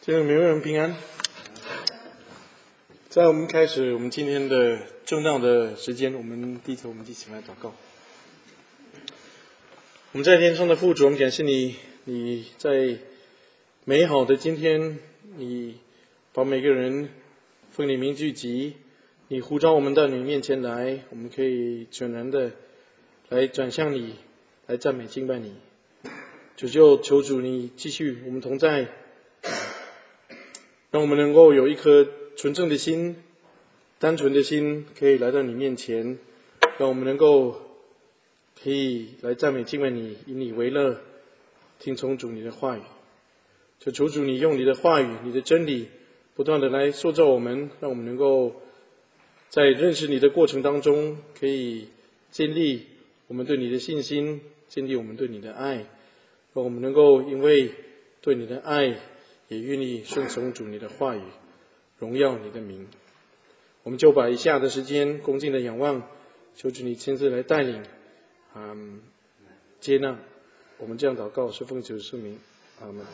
这个每位人平安。在我们开始我们今天的正当的时间，我们低头，我们一起来祷告。我们在天上的父主，我们感谢你，你在美好的今天，你把每个人奉你名聚集，你呼召我们到你面前来，我们可以全然的来转向你，来赞美敬拜你。求主你继续我们同在，让我们能够有一颗纯正的心，单纯的心，可以来到你面前，让我们能够可以来赞美敬拜你，以你为乐，听从主你的话语。求主你用你的话语，你的真理不断的来塑造我们，让我们能够在认识你的过程当中，可以建立我们对你的信心，建立我们对你的爱，让我们能够因为对你的爱，也愿意顺从主你的话语，荣耀你的名。我们就把以下的时间恭敬的仰望，求主你亲自来带领，接纳。我们这样祷告，是奉主圣名，阿们。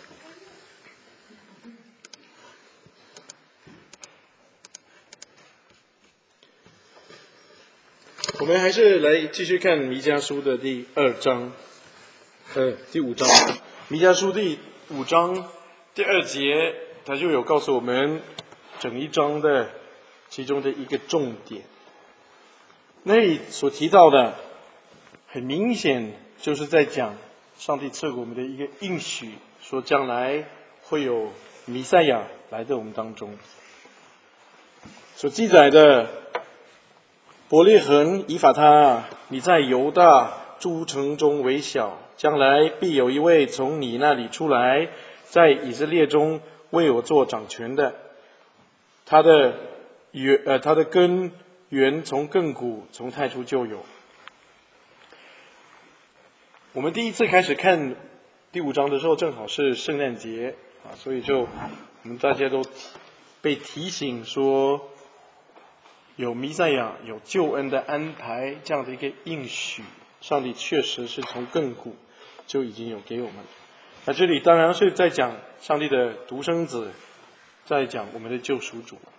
我们还是来继续看弥迦书的第5章。弥迦书第5章第2节，他就有告诉我们整一章的其中的一个重点。那里所提到的，很明显就是在讲上帝赐给我们的一个应许，说将来会有弥赛亚来到我们当中。所记载的，伯利恒以法他，你在犹大诸城中为小，将来必有一位从你那里出来，在以色列中为我做掌权的。他的根源从亘古，从太初就有。我们第一次开始看第5章的时候，正好是圣诞节所以我们大家都被提醒说，有弥赛亚，有救恩的安排，这样的一个应许，上帝确实是从亘古就已经有给我们。那这里当然是在讲上帝的独生子，在讲我们的救赎主。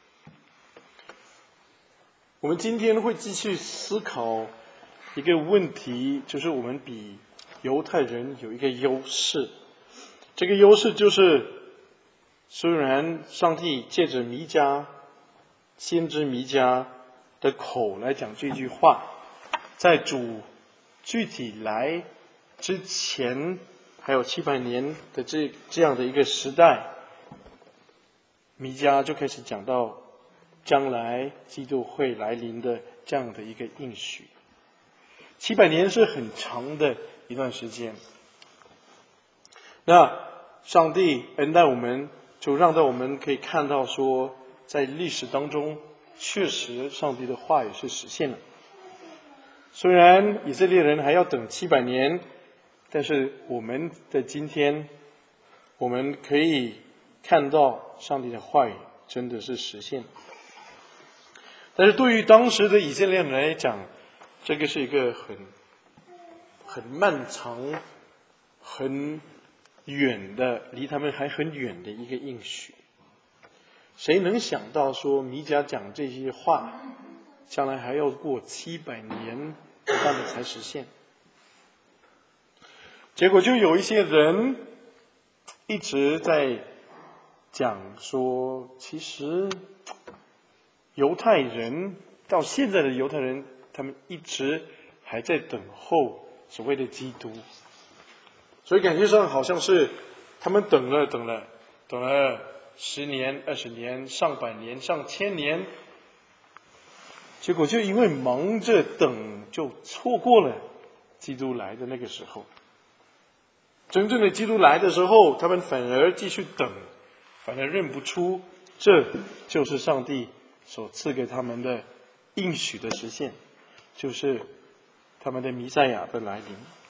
我们今天会继续思考一个问题，就是我们比犹太人有一个优势。这个优势就是，虽然上帝借着弥迦先知弥迦的口来讲这句话，在主具体来之前还有700年的这样的一个时代，弥迦就开始讲到将来基督会来临的这样的一个应许。700年是很长的一段时间，那上帝恩待我们，就让到我们可以看到说，在历史当中确实上帝的话语是实现了。虽然以色列人还要等700年，但是我们的今天，我们可以看到上帝的话语真的是实现了。但是对于当时的以色列人来讲，这个是一个很漫长、很远的，离他们还很远的一个应许。谁能想到说弥迦讲这些话，将来还要过700年，他们才实现？结果就有一些人一直在讲说，其实犹太人到现在的犹太人，他们一直还在等候所谓的基督，所以感觉上好像是他们等了10年、20年、上百年、上千年，结果就因为忙着等，就错过了基督来的那个时候。真正的基督来的时候，他们反而继续等，反而认不出这就是上帝所赐给他们的应许的实现，就是他们的弥赛亚的来临。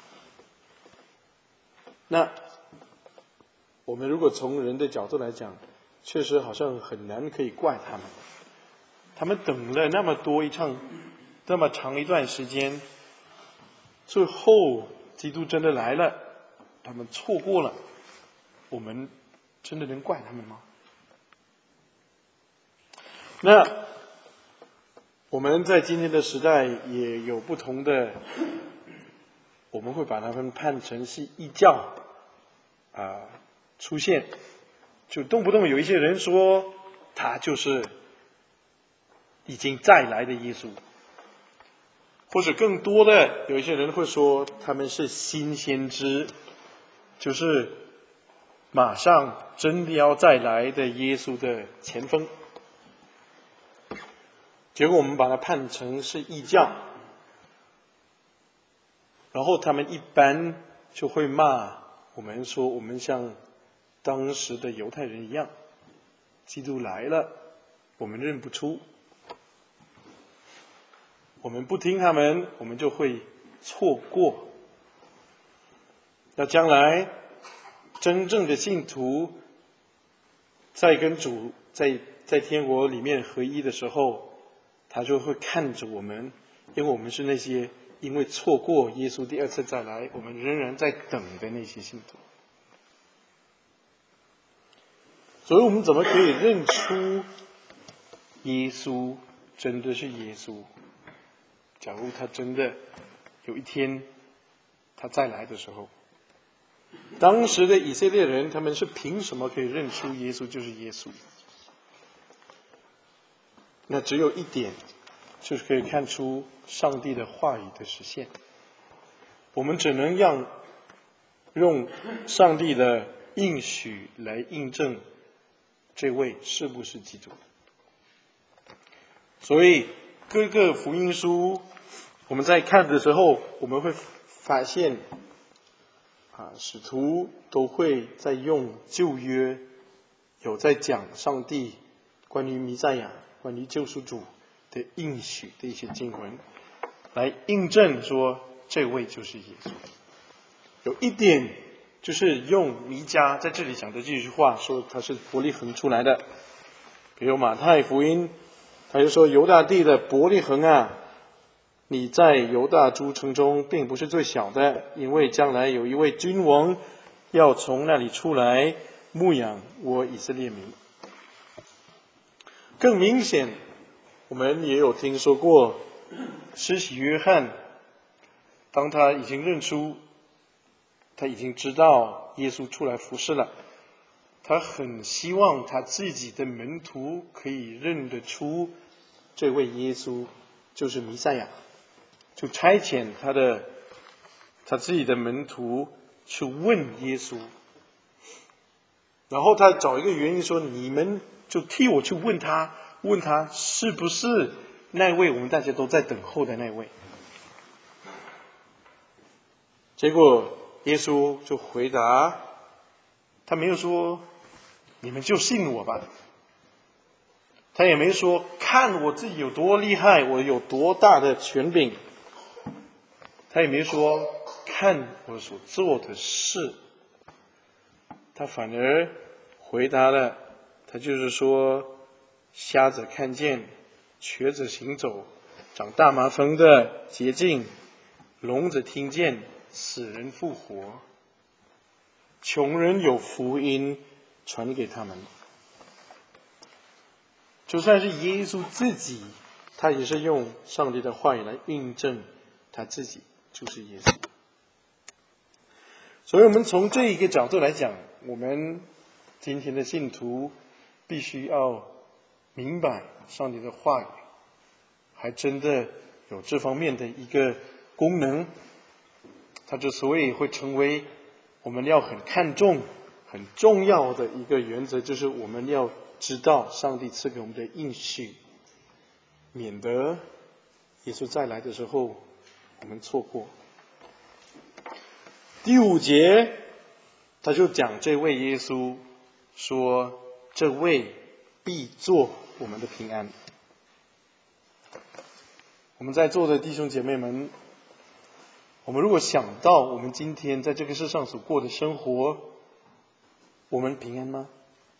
那我们如果从人的角度来讲，确实好像很难可以怪他们。他们等了那么长一段时间，最后基督真的来了，他们错过了，我们真的能怪他们吗？那我们在今天的时代也有不同的，我们会把他们判成是异教出现，就动不动有一些人说他就是已经再来的耶稣，或者更多的有一些人会说他们是新先知，就是马上真的要再来的耶稣的前锋。结果我们把它判成是异教，然后他们一般就会骂我们说我们像当时的犹太人一样，基督来了我们认不出，我们不听他们，我们就会错过。那将来真正的信徒在跟主在天国里面合一的时候，他就会看着我们，因为我们是那些因为错过耶稣第二次再来，我们仍然在等的那些信徒。所以我们怎么可以认出耶稣真的是耶稣？假如他真的有一天他再来的时候，当时的以色列人他们是凭什么可以认出耶稣就是耶稣？那只有一点，就是可以看出上帝的话语的实现。我们只能用上帝的应许来印证这位是不是基督。所以各个福音书我们在看的时候，我们会发现使徒都会在用旧约有在讲上帝关于弥赛亚、关于救赎主的应许的一些经文，来印证说这位就是耶稣。有一点就是用弥迦在这里讲的这句话说他是伯利恒出来的，比如马太福音他就说犹大地的伯利恒啊，你在犹大诸城中并不是最小的，因为将来有一位君王要从那里出来牧养我以色列民。更明显，我们也有听说过施洗约翰，当他已经认出，他已经知道耶稣出来服侍了，他很希望他自己的门徒可以认得出这位耶稣就是弥赛亚，就差遣他自己的门徒去问耶稣，然后他找一个原因说，你们就替我去问他是不是那位我们大家都在等候的那位。结果耶稣就回答，他没有说你们就信我吧，他也没说看我自己有多厉害，我有多大的权柄，他也没说看我所做的事，他反而回答了，他就是说瞎子看见，瘸子行走，长大麻风的洁净，聋子听见，死人复活，穷人有福音传给他们。就算是耶稣自己，他也是用上帝的话语来印证他自己就是耶稣。所以我们从这一个角度来讲，我们今天的信徒必须要明白上帝的话语还真的有这方面的一个功能，它之所以会成为我们要很看重很重要的一个原则，就是我们要知道上帝赐给我们的应许，免得耶稣再来的时候我们错过。第5节他就讲这位耶稣说，这位必做我们的平安。我们在座的弟兄姐妹们，我们如果想到我们今天在这个世上所过的生活，我们平安吗？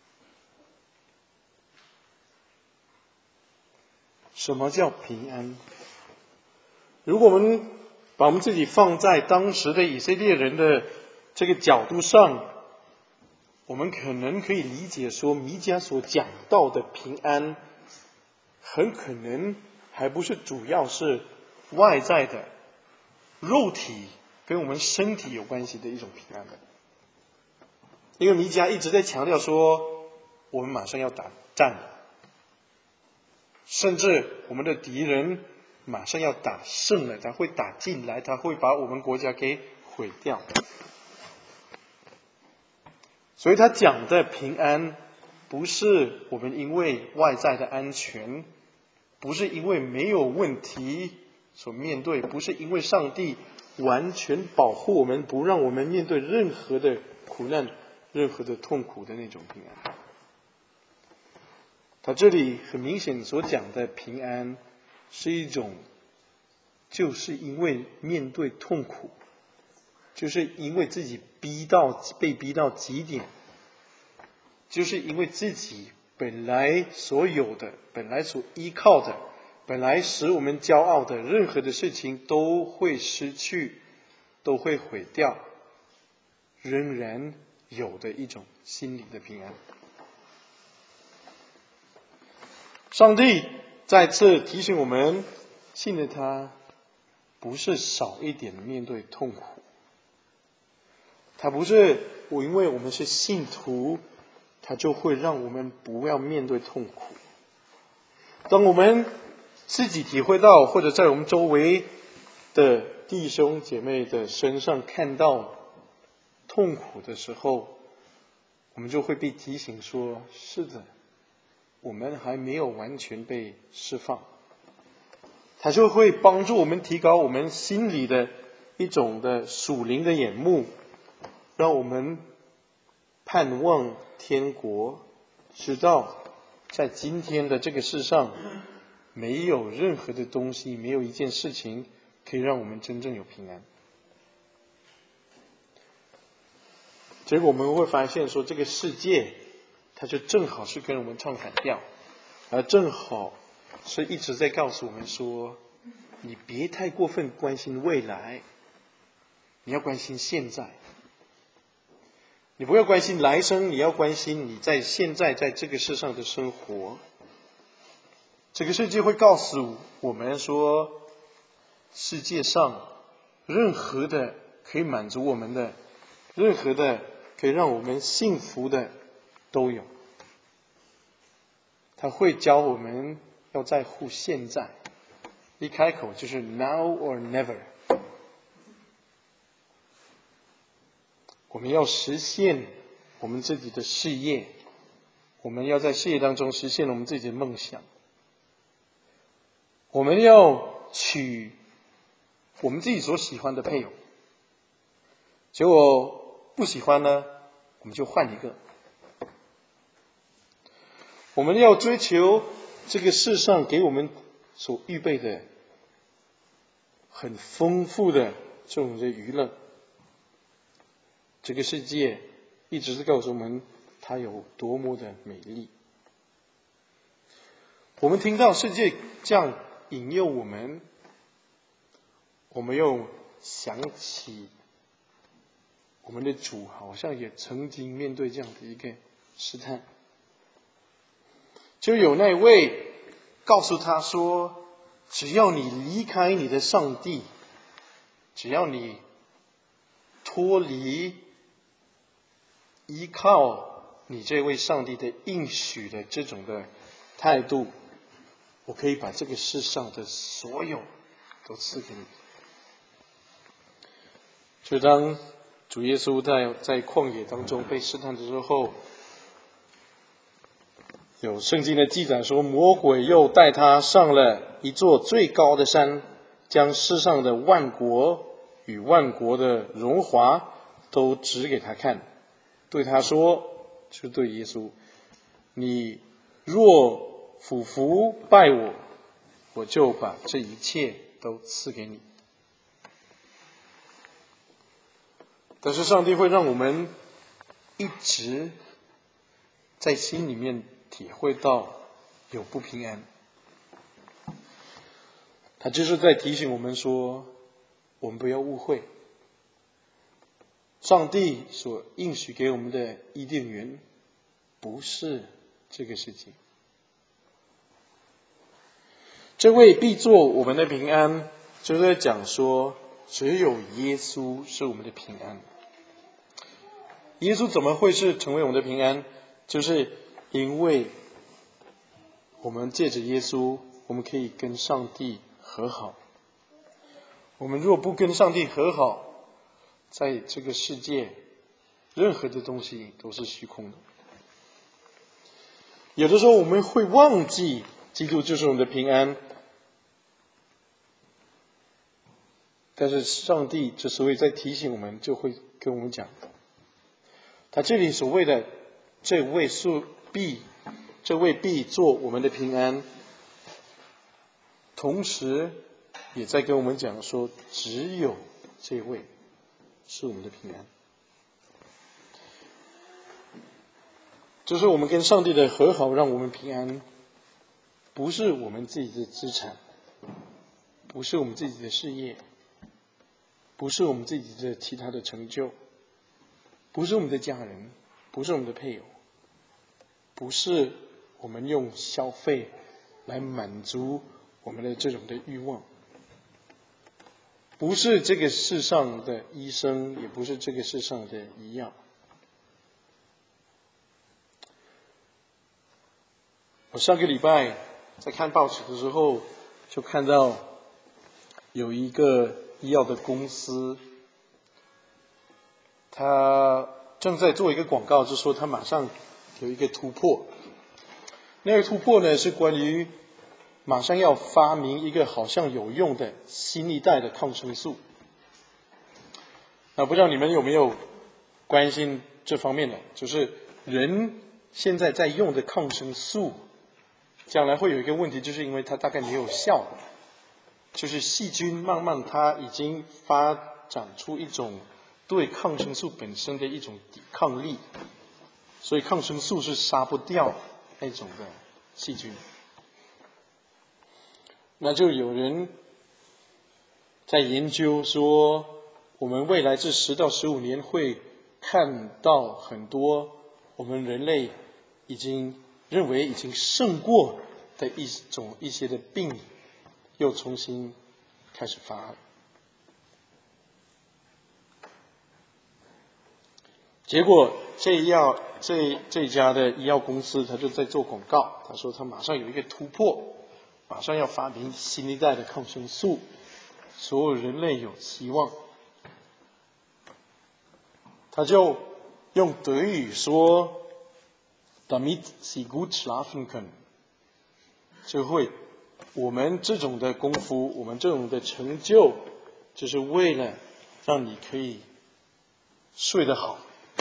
什么叫平安？如果我们把我们自己放在当时的以色列人的这个角度上， 我们可能可以理解说，弥迦所讲到的平安，很可能还不是主要是外在的肉体跟我们身体有关系的一种平安的。因为弥迦一直在强调说，我们马上要打战了，甚至我们的敌人马上要打胜了，他会打进来，他会把我们国家给毁掉。所以他讲的平安，不是我们因为外在的安全，不是因为没有问题所面对，不是因为上帝完全保护我们，不让我们面对任何的苦难、任何的痛苦的那种平安。他这里很明显所讲的平安，是一种就是因为面对痛苦，就是因为自己被逼到极点，就是因为自己本来所有的、本来所依靠的、本来使我们骄傲的任何的事情都会失去，都会毁掉，仍然有的一种心理的平安。上帝再次提醒我们，信了他不是少一点面对痛苦，他不是因为我们是信徒，他就会让我们不要面对痛苦。当我们自己体会到，或者在我们周围的弟兄姐妹的身上看到痛苦的时候，我们就会被提醒说，是的，我们还没有完全被释放。它就会帮助我们提高我们心里的一种的属灵的眼目，让我们盼望天国，知道在今天的这个世上，没有任何的东西，没有一件事情可以让我们真正有平安。结果我们会发现说，这个世界它就正好是跟我们唱反调，而正好是一直在告诉我们说，你别太过分关心未来，你要关心现在。你不要关心来生，你要关心你在现在在这个世上的生活。这个世界会告诉我们说，世界上任何的可以满足我们的，任何的可以让我们幸福的都有。他会教我们要在乎现在，一开口就是 now or never。我们要实现我们自己的事业，我们要在事业当中实现我们自己的梦想，我们要娶我们自己所喜欢的配偶，结果不喜欢呢，我们就换一个。我们要追求这个世上给我们所预备的很丰富的这种的娱乐。这个世界一直是告诉我们它有多么的美丽。我们听到世界这样引诱我们，我们又想起我们的主好像也曾经面对这样的一个试探，就有那位告诉他说，只要你离开你的上帝，只要你脱离依靠你这位上帝的应许的这种的态度，我可以把这个世上的所有都赐给你。就当主耶稣在旷野当中被试探之后，有圣经的记载说，魔鬼又带他上了一座最高的山，将世上的万国与万国的荣华都指给他看，对他说，就对耶稣，你若俯伏拜我，我就把这一切都赐给你。但是上帝会让我们一直在心里面体会到有不平安，他就是在提醒我们说，我们不要误会， 上帝所应许给我们的伊甸园不是这个世界。这位必做我们的平安，就在讲说，只有耶稣是我们的平安。耶稣怎么会是成为我们的平安？就是因为我们借着耶稣，我们可以跟上帝和好。我们若不跟上帝和好，在这个世界，任何的东西都是虚空的。有的时候我们会忘记基督就是我们的平安，但是上帝之所以在提醒我们，就会跟我们讲，他这里所谓的这位必做我们的平安，同时也在跟我们讲说，只有这位是我们的平安。就是我们跟上帝的和好让我们平安，不是我们自己的资产，不是我们自己的事业，不是我们自己的其他的成就，不是我们的家人，不是我们的配偶，不是我们用消费来满足我们的这种的欲望，不是这个世上的医生，也不是这个世上的医药。我上个礼拜在看报纸的时候，就看到有一个医药的公司，他正在做一个广告，就说他马上有一个突破。那个突破呢，是关于马上要发明一个好像有用的新一代的抗生素。不知道你们有没有关心这方面的，就是人现在在用的抗生素，将来会有一个问题，就是因为它大概没有效，就是细菌慢慢它已经发展出一种对抗生素本身的一种抵抗力，所以抗生素是杀不掉那种的细菌。那就有人在研究说，我们未来这10到15年会看到很多我们人类已经认为已经胜过的一些的病，又重新开始发。结果这家的医药公司，他就在做广告，他说他马上有一个突破，马上要发明新一代的抗生素，所有人类有希望。他就用德语说 damit sie gut schlafen können， 就会我们这种的功夫，我们这种的成就，就是为了让你可以睡得好，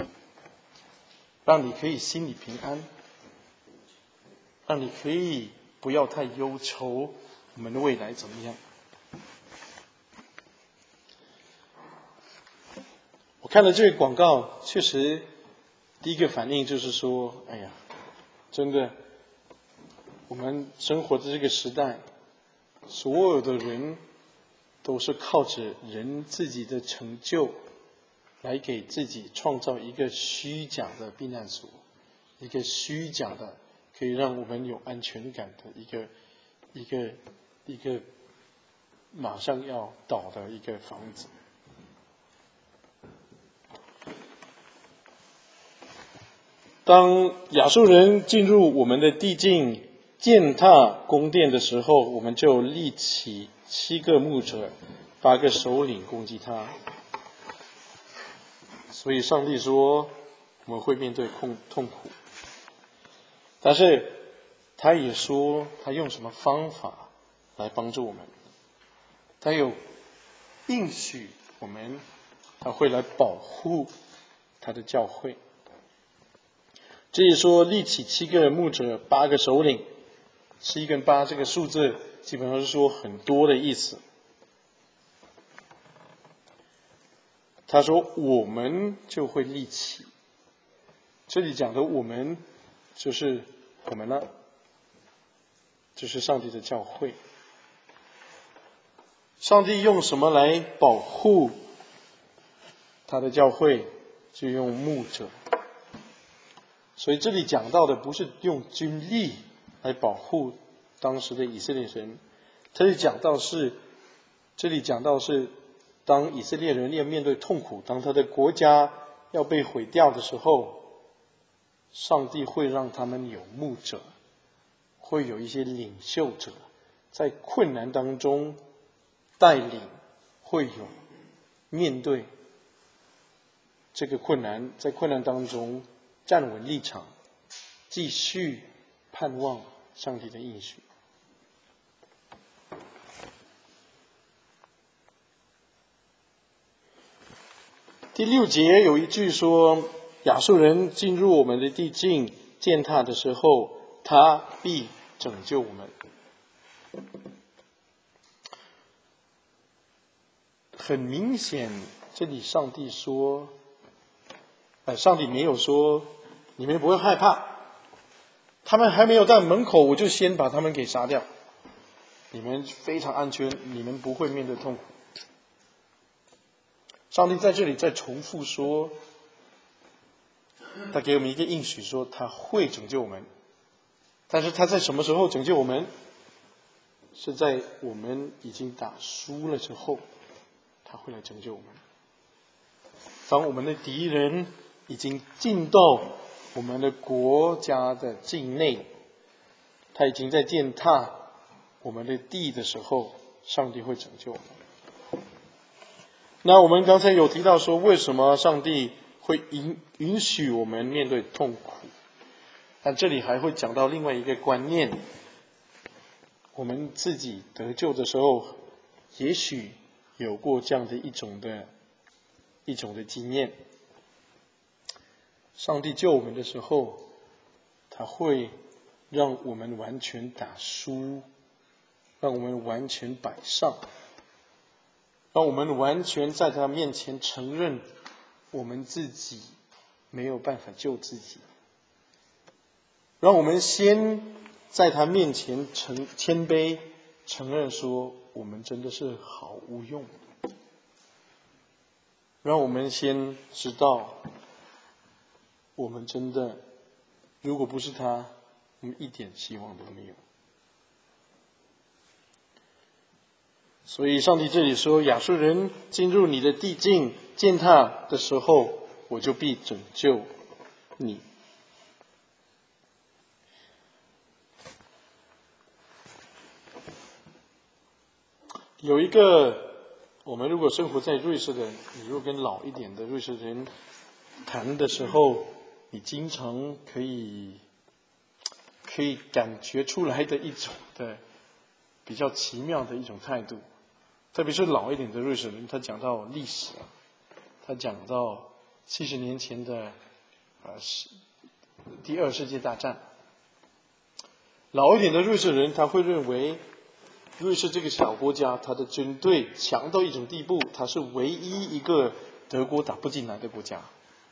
让你可以心里平安，让你可以不要太忧愁我们的未来怎么样。我看了这个广告，确实第一个反应就是说，哎呀，真的，我们生活的这个时代，所有的人都是靠着人自己的成就来给自己创造一个虚假的避难所，一个虚假的可以让我们有安全感的一个马上要倒的一个房子。当亚述人进入我们的地境，践踏宫殿的时候，我们就立起7个牧者，8个首领攻击他。所以上帝说我们会面对痛苦，但是他也说他用什么方法来帮助我们，他有应许我们，他会来保护他的教会。这里说立起7个牧者，8个首领，7跟8这个数字基本上是说很多的意思。他说我们就会立起，这里讲的我们就是我们了，就是上帝的教会。上帝用什么来保护他的教会？ 就用牧者。所以这里讲到的不是用军力来保护当时的以色列人，这里讲到是当以色列人要面对痛苦，当他的国家要被毁掉的时候，上帝会让他们有牧者，会有一些领袖者，在困难当中带领，会有面对这个困难，在困难当中站稳立场，继续盼望上帝的应许。第6节有一句说，亚述人进入我们的地境践踏的时候，他必拯救我们。很明显，这里上帝没有说你们不会害怕，他们还没有在门口，我就先把他们给杀掉，你们非常安全，你们不会面对痛苦。上帝在这里再重复说，他给我们一个应许，说他会拯救我们，但是他在什么时候拯救我们？是在我们已经打输了之后，他会来拯救我们。当我们的敌人已经进到我们的国家的境内，他已经在践踏我们的地的时候，上帝会拯救我们。那我们刚才有提到说，为什么上帝会允许我们面对痛苦？但这里还会讲到另外一个观念，我们自己得救的时候，也许有过这样的一种的经验。上帝救我们的时候，他会让我们完全打输，让我们完全摆上，让我们完全在他面前承认我们自己没有办法救自己，让我们先在他面前谦卑，承认说我们真的是毫无用，让我们先知道我们真的如果不是他，我们一点希望都没有。所以上帝这里说，亚述人进入你的地境践踏的时候，我就必拯救你。有一个，我们如果生活在瑞士的，你如果跟老一点的瑞士人谈的时候，你经常可以感觉出来的一种的比较奇妙的一种态度。特别是老一点的瑞士人，他讲到历史，他讲到70年前的第2次世界大战。老一点的瑞士人，他会认为瑞士这个小国家，他的军队强到一种地步，他是唯一一个德国打不进来的国家。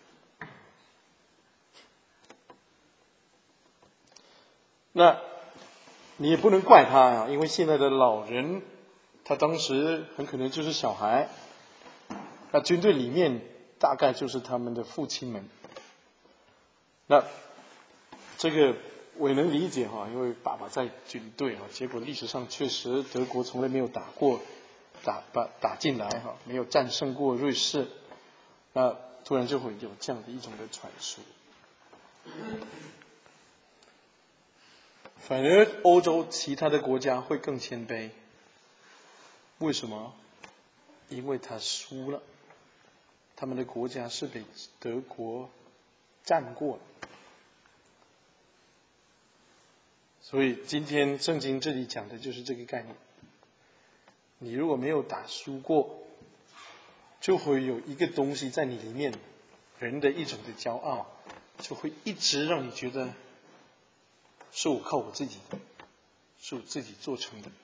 那你也不能怪他啊，因为现在的老人，他当时很可能就是小孩，那军队里面大概就是他们的父亲们。那这个我也能理解哈，因为爸爸在军队哈，结果历史上确实德国从来没有打进来哈，没有战胜过瑞士，那突然就会有这样的一种的传说。反而欧洲其他的国家会更谦卑，为什么？因为他输了，他们的国家是被德国占过了。所以今天圣经这里讲的就是这个概念。你如果没有打输过，就会有一个东西在你里面，人的一种的骄傲，就会一直让你觉得是我靠我自己，是我自己做成的。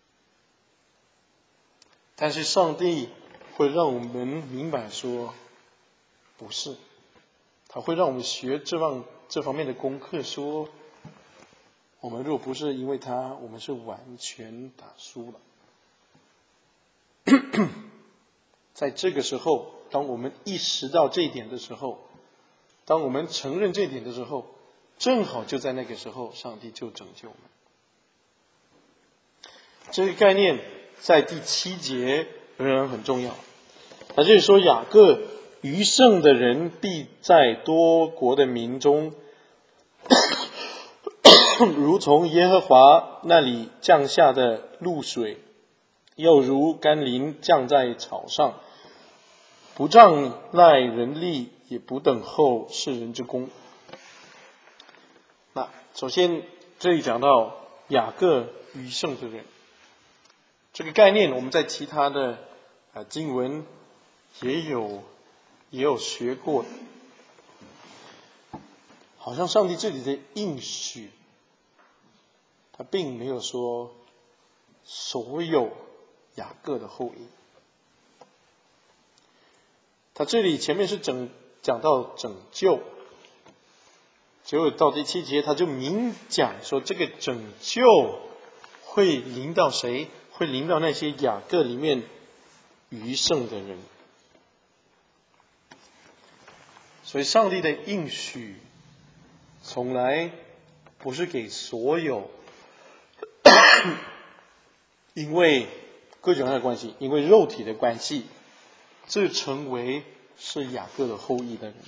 但是上帝会让我们明白说，不是，他会让我们学这方面的功课，说我们如果不是因为他，我们是完全打输了。在这个时候， 当我们意识到这一点的时候，当我们承认这一点的时候，正好就在那个时候，上帝就拯救我们。这个概念在第7节仍然很重要。他就是说，雅各余剩的人必在多国的民中，如从耶和华那里降下的露水，又如甘霖降在草上，不仗赖人力，也不等候世人之功。那首先这里讲到雅各余剩的人，这个概念我们在其他的经文也有学过。好像上帝这里的应许，他并没有说所有雅各的后裔。他这里前面是讲到拯救，结果到第7节他就明讲说，这个拯救会临到谁？会临到那些雅各里面余剩的人。所以上帝的应许从来不是给所有因为各种各样的关系，因为肉体的关系，这成为是雅各的后裔的人。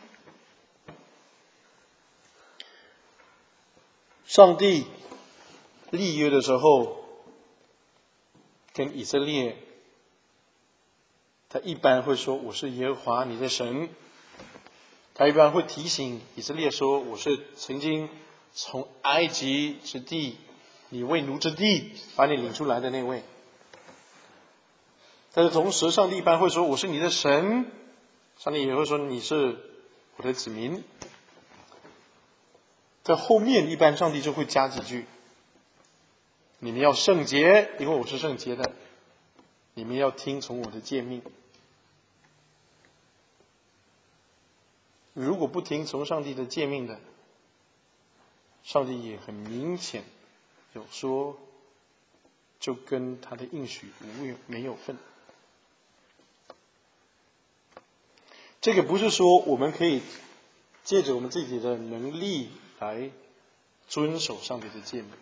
上帝立约的时候，跟以色列，他一般会说，我是耶和华你的神。他一般会提醒以色列说，我是曾经从埃及之地，你为奴之地把你领出来的那位。但是同时上帝一般会说，我是你的神。上帝也会说，你是我的子民。在后面一般上帝就会加几句，你们要圣洁，因为我是圣洁的，你们要听从我的诫命。如果不听从上帝的诫命的，上帝也很明显有说，就跟他的应许没有份。这个不是说我们可以借着我们自己的能力来遵守上帝的诫命，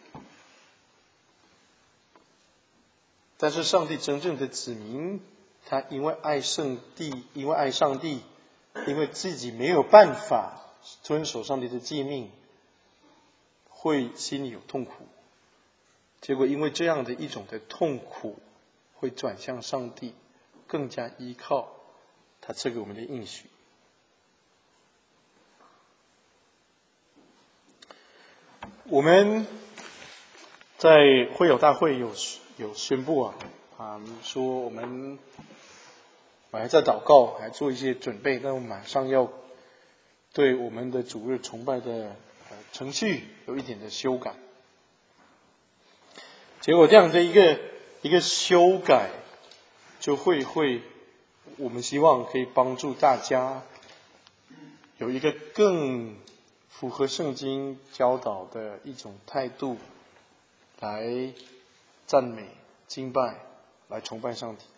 但是上帝真正的子民，他因为爱上帝，因为自己没有办法遵守上帝的诫命，会心里有痛苦。结果因为这样的一种的痛苦，会转向上帝，更加依靠他赐给我们的应许。我们在会友大会有宣布说我们还在祷告，还做一些准备，但我们马上要对我们的主日崇拜的程序有一点的修改。结果这样的一个修改，就会我们希望可以帮助大家有一个更符合圣经教导的一种态度，来赞美、敬拜、来崇拜上帝。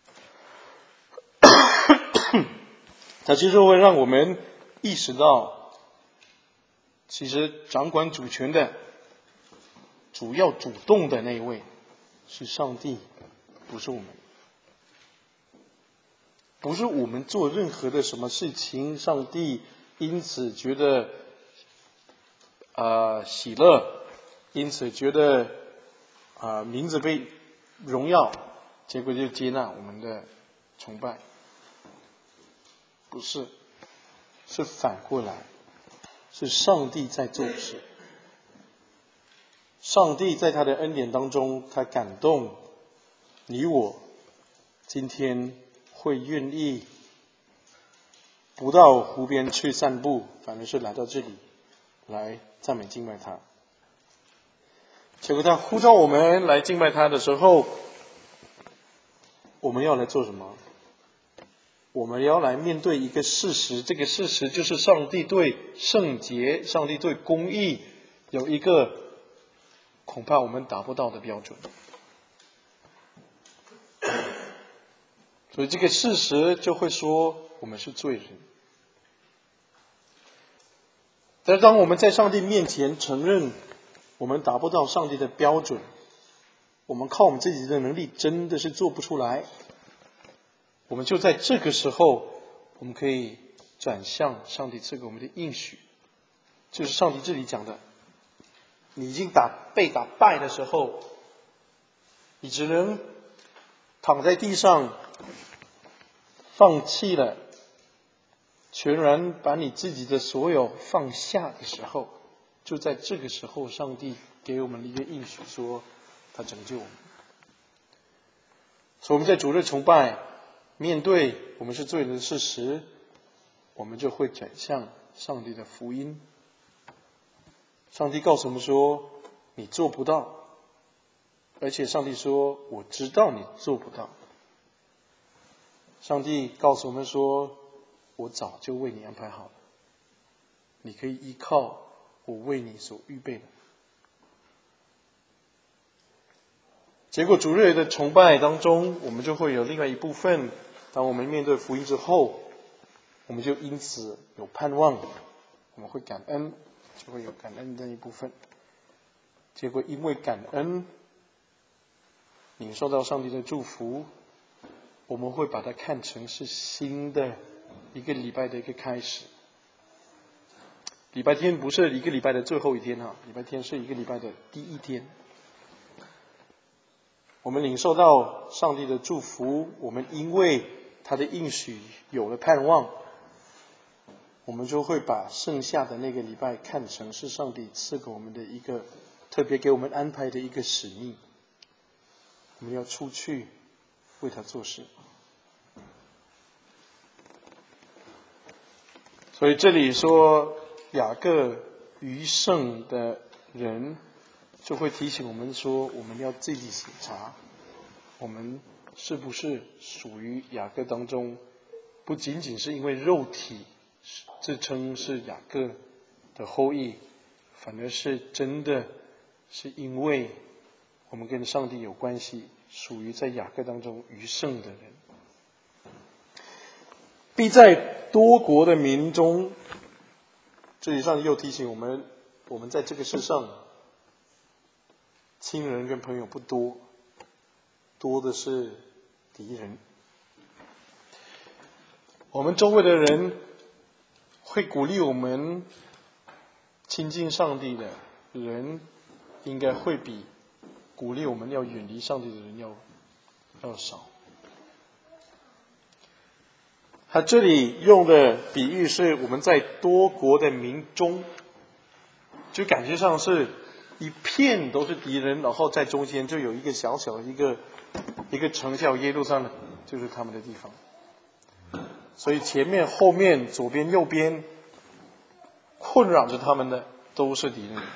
它其实会让我们意识到，其实掌管主权的、主要主动的那一位是上帝，不是我们。不是我们做任何的什么事情，上帝因此觉得喜乐，因此觉得名字被荣耀，结果就接纳我们的崇拜。不是，是反过来，是上帝在做事。上帝在他的恩典当中，他感动你我，今天会愿意不到湖边去散步，反而是来到这里来赞美敬拜他。结果他呼召我们来敬拜他的时候，我们要来做什么？我们要来面对一个事实，这个事实就是上帝对圣洁、上帝对公义有一个恐怕我们达不到的标准。 所以这个事实就会说我们是罪人。但当我们在上帝面前承认我们达不到上帝的标准，我们靠我们自己的能力真的是做不出来，我们就在这个时候，我们可以转向上帝赐给我们的应许，就是上帝这里讲的，你已经被打败的时候，你只能躺在地上放弃了，全然把你自己的所有放下的时候，就在这个时候，上帝给我们一个应许，说他拯救我们。所以我们在主日崇拜面对我们是罪人的事实，我们就会转向上帝的福音。上帝告诉我们说你做不到，而且上帝说我知道你做不到。上帝告诉我们说我早就为你安排好了，你可以依靠我为你所预备的。结果主日的崇拜当中，我们就会有另外一部分，当我们面对福音之后，我们就因此有盼望，我们会感恩，就会有感恩的一部分。结果因为感恩领受到上帝的祝福，我们会把它看成是新的一个礼拜的一个开始。礼拜天不是一个礼拜的最后一天啊，礼拜天是一个礼拜的第一天。我们领受到上帝的祝福，我们因为他的应许有了盼望，我们就会把剩下的那个礼拜看成是上帝赐给我们的一个特别给我们安排的一个使命，我们要出去为他做事。所以这里说雅各余剩的人，就会提醒我们说，我们要自己审查，我们是不是属于雅各当中，不仅仅是因为肉体自称是雅各的后裔，反而是真的是因为我们跟上帝有关系，属于在雅各当中余剩的人。必在多国的民中，这里上帝又提醒我们，我们在这个世上亲人跟朋友不多，多的是敌人。我们周围的人会鼓励我们亲近上帝的人，应该会比鼓励我们要远离上帝的人要少。他这里用的比喻是我们在多国的民中，就感觉上是一片都是敌人，然后在中间就有一个小小的一个城叫耶路撒冷，就是他们的地方。所以前面后面左边右边困扰着他们的都是敌人。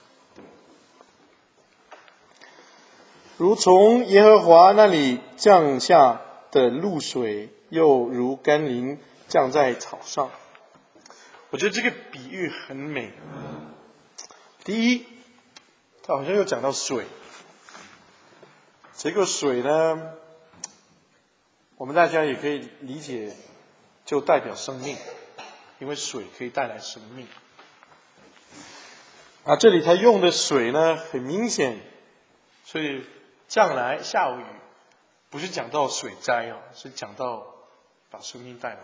如从耶和华那里降下的露水，又如甘霖降在草上。我觉得这个比喻很美。第一，他好像又讲到水，这个水呢，我们大家也可以理解，就代表生命，因为水可以带来生命。这里他用的水呢，很明显，所以将来下雨，不是讲到水灾啊，是讲到把生命带来。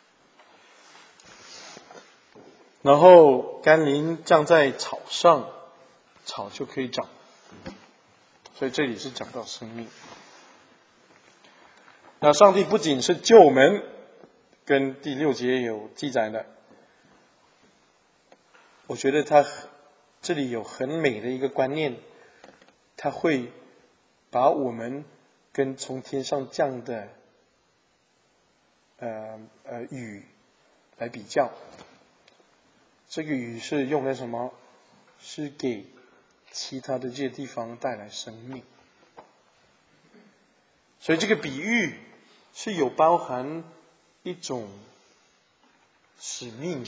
然后甘霖降在草上，草就可以长，所以这里是讲到生命。那上帝不仅是救我们，跟第6节有记载的，我觉得他这里有很美的一个观念，他会把我们跟从天上降的雨来比较。这个雨是用来什么？是给其他的这些地方带来生命。所以这个比喻是有包含一种使命，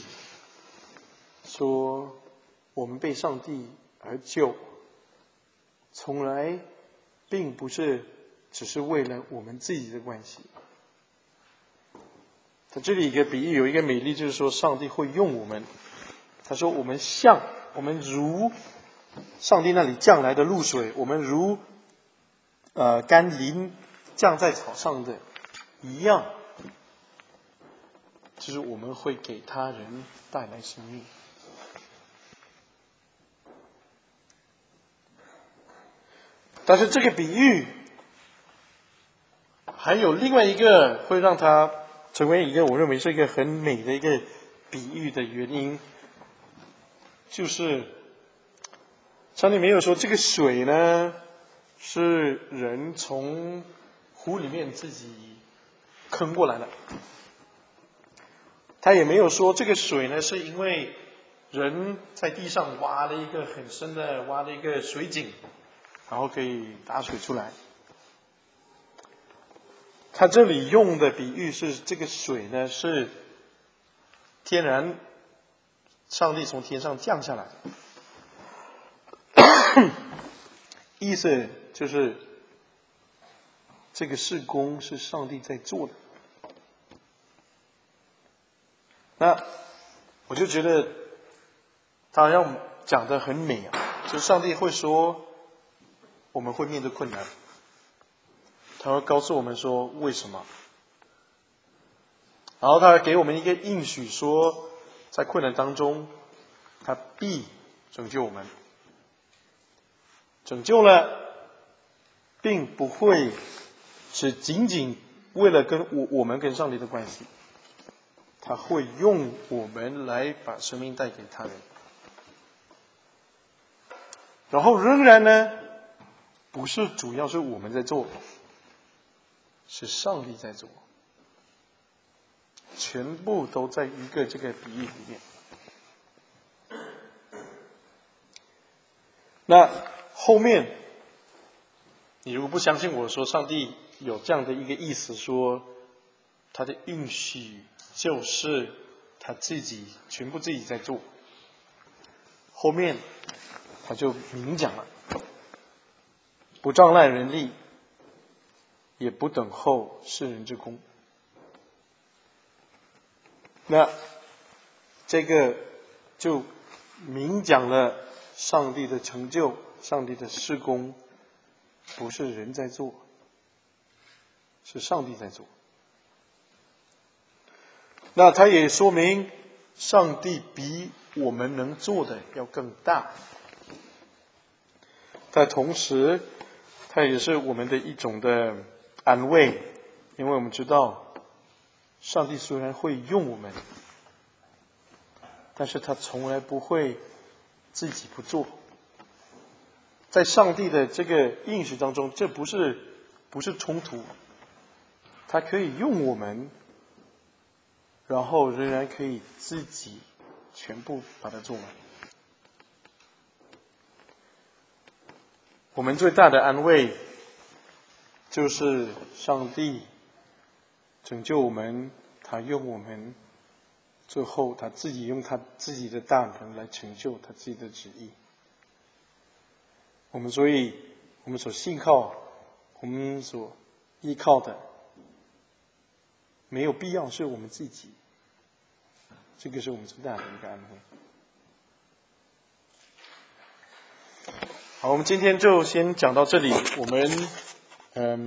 说我们被上帝而救，从来并不是只是为了我们自己的关系， 他这里一个比喻有一个美丽，就是说上帝会用我们。他说我们如上帝那里降来的露水，我们如甘霖降在草上的一样，就是我们会给他人带来生命。但是这个比喻还有另外一个会让它成为一个我认为是一个很美的一个比喻的原因，就是上帝没有说这个水呢是人从湖里面自己坑过来的，他也没有说这个水呢是因为人在地上挖了一个很深的挖了一个水井，然后可以打水出来。他这里用的比喻是这个水呢是天然上帝从天上降下来的，意思就是这个事工是上帝在做的。那我就觉得他好像讲得很美啊，就是上帝会说我们会面对困难，他会告诉我们说为什么，然后他给我们一个应许说在困难当中他必拯救我们，拯救了并不会是仅仅为了跟我们跟上帝的关系，他会用我们来把生命带给他人。然后仍然呢不是主要是我们在做，是上帝在做，全部都在一个这个比喻里面。那后面你如果不相信我说上帝有这样的一个意思，说他的应许就是他自己全部自己在做，后面他就明讲了，不仗赖人力，也不等候世人之功。那这个就明讲了上帝的成就，上帝的事工不是人在做，是上帝在做。那他也说明上帝比我们能做的要更大，但同时它也是我们的一种的安慰，因为我们知道上帝虽然会用我们，但是他从来不会自己不做。在上帝的这个应许当中，这不是冲突，他可以用我们，然后仍然可以自己全部把它做完。我们最大的安慰就是上帝拯救我们，他用我们，最后他自己用他自己的大能来成就他自己的旨意。所以我们所信靠，我们所依靠的，没有必要是我们自己，这个是我们最大的一个安慰。好，我们今天就先讲到这里。我们